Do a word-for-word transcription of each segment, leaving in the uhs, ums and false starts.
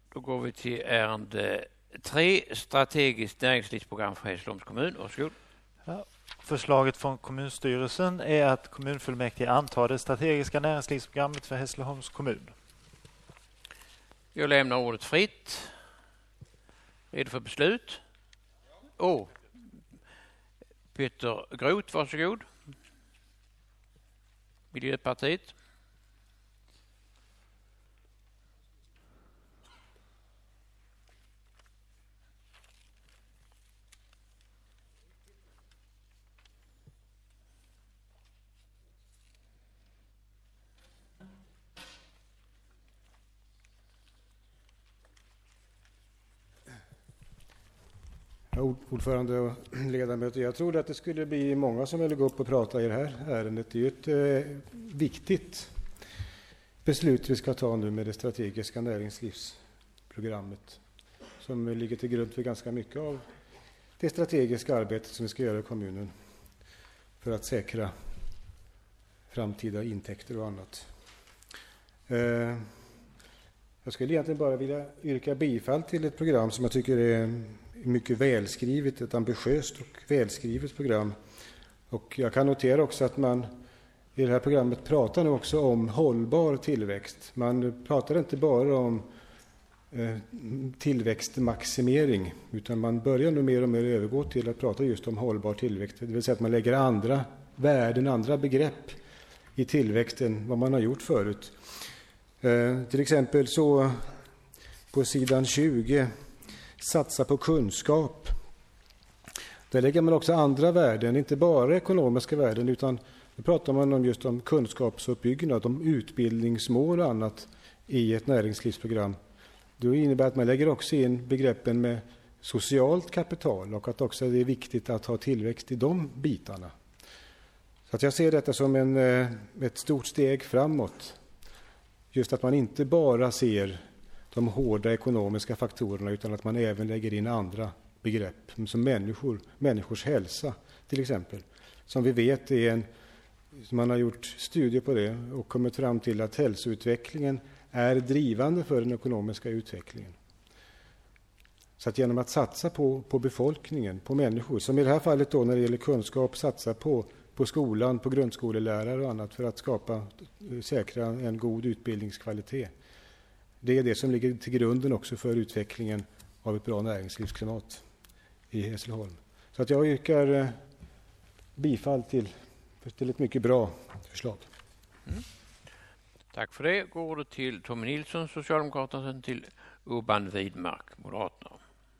Då går vi till ärende tre, strategiskt näringslivsprogram för Hässleholms kommun. Varsågod. Ja, förslaget från kommunstyrelsen är att kommunfullmäktige antar det strategiska näringslivsprogrammet för Hässleholms kommun. Jag lämnar ordet fritt. Redo för beslut? Åh, oh. Peter Groth, varsågod. Miljöpartiet. Ordförande och ledamöter, jag trodde att det skulle bli många som ville gå upp och prata i det här ärendet. Det är ju ett eh, viktigt beslut vi ska ta nu med det strategiska näringslivsprogrammet som ligger till grund för ganska mycket av det strategiska arbetet som vi ska göra i kommunen för att säkra framtida intäkter och annat. Eh, jag skulle egentligen bara vilja yrka bifall till ett program som jag tycker är mycket välskrivet, ett ambitiöst och välskrivet program. Och jag kan notera också att man i det här programmet pratar nu också om hållbar tillväxt. Man pratar inte bara om eh, tillväxtmaximering, utan man börjar nu mer och mer övergå till att prata just om hållbar tillväxt. Det vill säga att man lägger andra värden, andra begrepp i tillväxten vad man har gjort förut. Eh, till exempel så på sidan tjugo, satsa på kunskap. Där lägger man också andra värden, inte bara ekonomiska värden, utan då pratar man om just om kunskapsuppbyggnad, om utbildningsmål och annat i ett näringslivsprogram. Det innebär att man lägger också in begreppen med socialt kapital och att också det är viktigt att ha tillväxt i de bitarna. Så att jag ser detta som en, ett stort steg framåt. Just att man inte bara ser de hårda ekonomiska faktorerna utan att man även lägger in andra begrepp som människor, människors hälsa till exempel. Som vi vet är en, man har gjort studier på det och kommit fram till att hälsoutvecklingen är drivande för den ekonomiska utvecklingen. Så att genom att satsa på, på befolkningen, på människor, som i det här fallet då när det gäller kunskap, satsa på, på skolan, på grundskolelärare och annat för att skapa, säkra en god utbildningskvalitet. Det är det som ligger till grunden också för utvecklingen av ett bra näringslivsklimat i Hässleholm. Så att jag yrkar bifall till, till ett mycket bra förslag. Mm. Tack för det. Går det till Tommy Nilsson, Socialdemokraterna, sen till Urban Widmark, Moderaterna.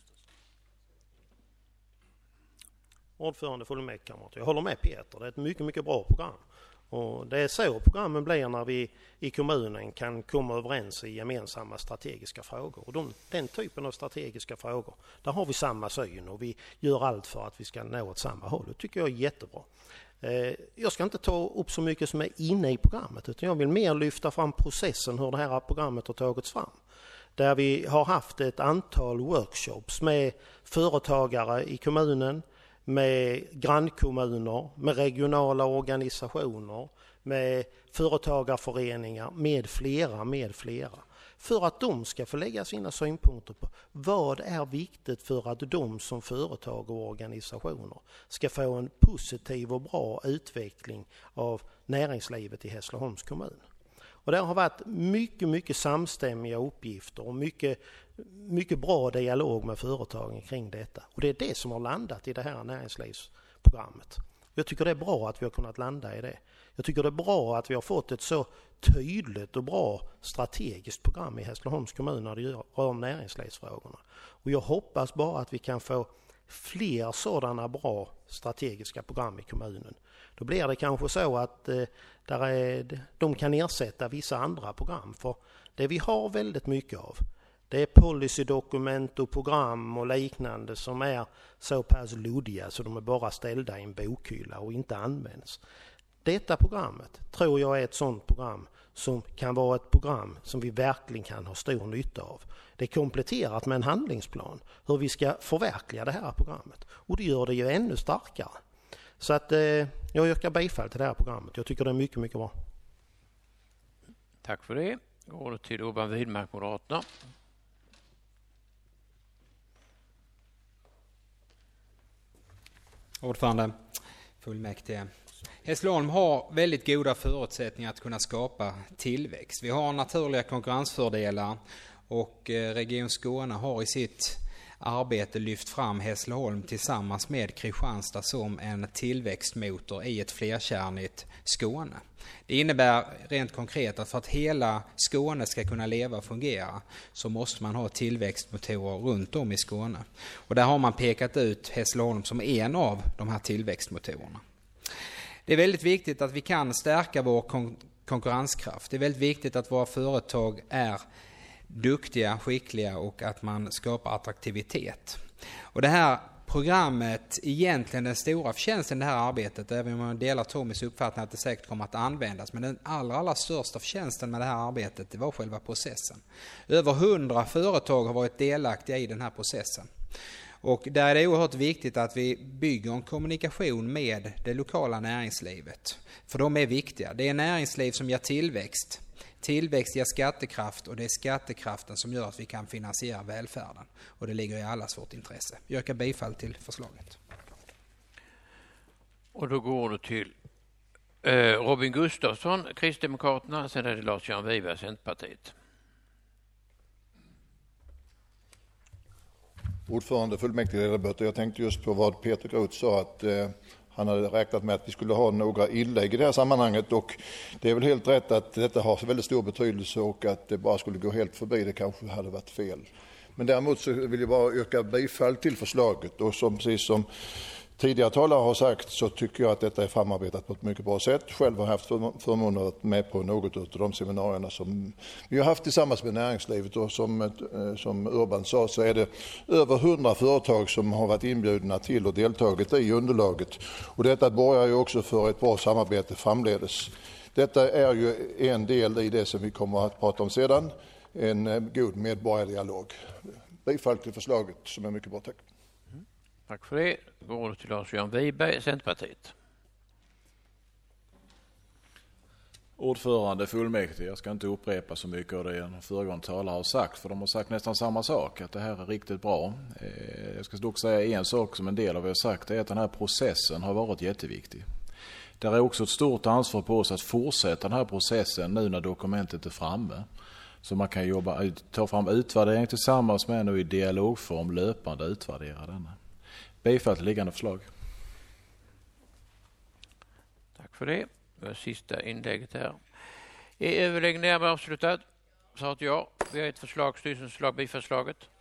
Ordförande fullmäktigekamrater. Jag håller med Peter. Det är ett mycket, mycket bra program. Och det är så programmen blir när vi i kommunen kan komma överens i gemensamma strategiska frågor. Och de, den typen av strategiska frågor, där har vi samma syn och vi gör allt för att vi ska nå åt samma håll. Det tycker jag är jättebra. Eh, jag ska inte ta upp så mycket som är inne i programmet, utan jag vill mer lyfta fram processen hur det här programmet har tagits fram. Där vi har haft ett antal workshops med företagare i kommunen, med grannkommuner, med regionala organisationer, med företagarföreningar, med flera, med flera. För att de ska få lägga sina synpunkter på vad är viktigt för att de som företag och organisationer ska få en positiv och bra utveckling av näringslivet i Hässleholms kommun. Och det har varit mycket, mycket samstämmiga uppgifter och mycket, mycket bra dialog med företagen kring detta. Och det är det som har landat i det här näringslivsprogrammet. Jag tycker det är bra att vi har kunnat landa i det. Jag tycker det är bra att vi har fått ett så tydligt och bra strategiskt program i Hässleholms kommun när det rör näringslivsfrågorna. Och jag hoppas bara att vi kan få fler sådana bra strategiska program i kommunen. Då blir det kanske så att eh, där är, de kan ersätta vissa andra program. För det vi har väldigt mycket av, det är policydokument och program och liknande som är så pass luddiga så de är bara ställda i en bokhylla och inte används. Detta programmet tror jag är ett sådant program som kan vara ett program som vi verkligen kan ha stor nytta av. Det är kompletterat med en handlingsplan hur vi ska förverkliga det här programmet. Och det gör det ju ännu starkare. Så att eh, jag yrkar bifall till det här programmet. Jag tycker det är mycket, mycket bra. Tack för det. Går det till Urban Widmark, Moderaterna. Ordförande, fullmäktige. Hässleholm har väldigt goda förutsättningar att kunna skapa tillväxt. Vi har naturliga konkurrensfördelar och Region Skåne har i sitt arbete lyft fram Hässleholm tillsammans med Kristianstad som en tillväxtmotor i ett flerkärnigt Skåne. Det innebär rent konkret att för att hela Skåne ska kunna leva och fungera så måste man ha tillväxtmotorer runt om i Skåne. Och där har man pekat ut Hässleholm som en av de här tillväxtmotorerna. Det är väldigt viktigt att vi kan stärka vår kon- konkurrenskraft. Det är väldigt viktigt att våra företag är duktiga, skickliga och att man skapar attraktivitet. Och det här programmet, egentligen den stora förtjänsten i det här arbetet, även om man delar Tommys uppfattning att det säkert kommer att användas, men den allra, allra största förtjänsten med det här arbetet, det var själva processen. Över hundra företag har varit delaktiga i den här processen. Och där är det oerhört viktigt att vi bygger en kommunikation med det lokala näringslivet. För de är viktiga. Det är näringsliv som ger tillväxt. Tillväxt ger skattekraft och det är skattekraften som gör att vi kan finansiera välfärden. Och det ligger i allas vårt intresse. Jag yrkar bifall till förslaget. Och då går det till eh, Robin Gustafsson, Kristdemokraterna. Sen är det Lars-Göran Wiberg, Centerpartiet. Ordförande, fullmäktige ledamöter. Jag tänkte just på vad Peter Groth sa att eh, han hade räknat med att vi skulle ha några inlägg i det här sammanhanget och det är väl helt rätt att detta har väldigt stor betydelse och att det bara skulle gå helt förbi det kanske hade varit fel. Men däremot så vill jag bara yrka bifall till förslaget och som precis som tidigare talare har sagt så tycker jag att detta är framarbetat på ett mycket bra sätt. Själv har jag haft förmånen att vara med på något av de seminarierna som vi har haft tillsammans med näringslivet och som, som Urban sa så är det över hundra företag som har varit inbjudna till och deltagit i underlaget. Och detta borgar ju också för ett bra samarbete framledes. Detta är ju en del i det som vi kommer att prata om sedan, en god medborgardialog. Bifall till förslaget som är mycket bra, tack. Tack för det. Går till Lars-Göran Wiberg, Centerpartiet. Ordförande, fullmäktige. Jag ska inte upprepa så mycket av det en föregående talare har sagt, för de har sagt nästan samma sak, att det här är riktigt bra. Jag ska dock säga en sak som en del av det jag har sagt, det är att den här processen har varit jätteviktig. Det är också ett stort ansvar på oss att fortsätta den här processen nu när dokumentet är framme. Så man kan jobba, ta fram utvärdering tillsammans med och i dialogform löpande utvärdera denna. Bifall till liggande förslag. Tack för det. Det var sista inlägget här. Är överläggningen avslutad? Så att ja, vi har ett förslag, styrelsens förslag, bifallsslaget.